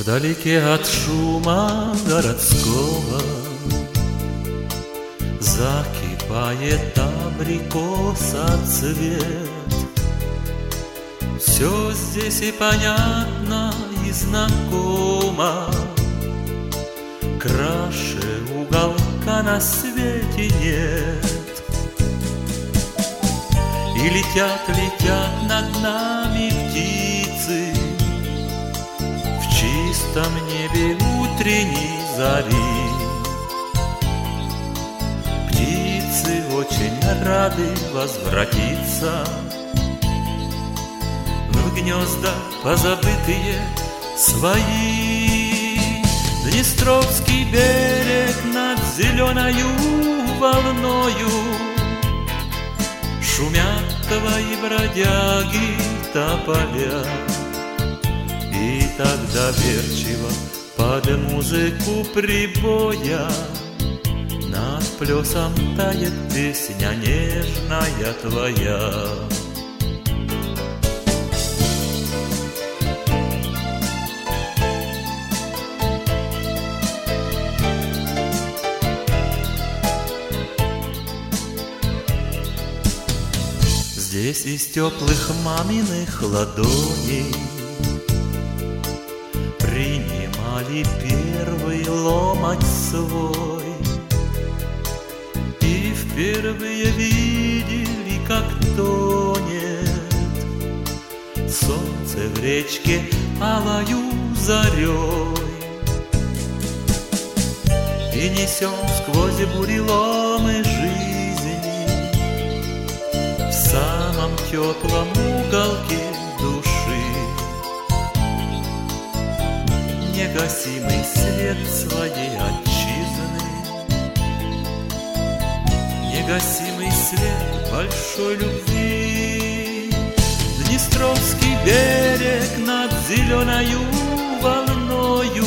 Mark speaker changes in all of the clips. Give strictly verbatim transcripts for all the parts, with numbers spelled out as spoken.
Speaker 1: Вдалеке от шума городского закипает абрикоса цвет. Все здесь и понятно, и знакомо, краше уголка на свете нет. И летят, летят над нами птицы в чистом небе утренней зари. Птицы очень рады возвратиться в гнезда позабытые свои. Днестровский берег над зеленою волною, шумят твои бродяги тополя. И так доверчиво под музыку прибоя над плесом тает песня нежная твоя. Здесь из теплых маминых ладоней принимали первый ломоть свой, и впервые видели, как тонет солнце в речке алою зарей. И несем сквозь буреломы жизни в самом теплом уголке души негасимый свет своей отчизны, негасимый свет большой любви. Днестровский берег над зеленою волною,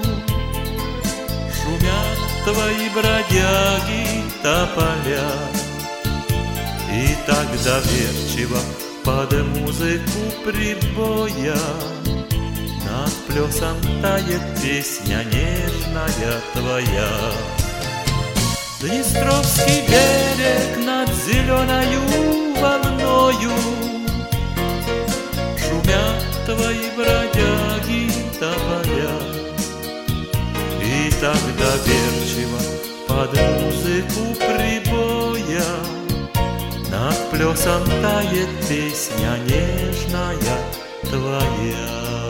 Speaker 1: шумят твои бродяги тополя. И так доверчиво под музыку прибоя над плесом тает песня нежная твоя. Днестровский берег над зеленою волною, шумят твои бродяги тополя. И так доверчиво под музыку прибоя над плесом тает песня нежная твоя.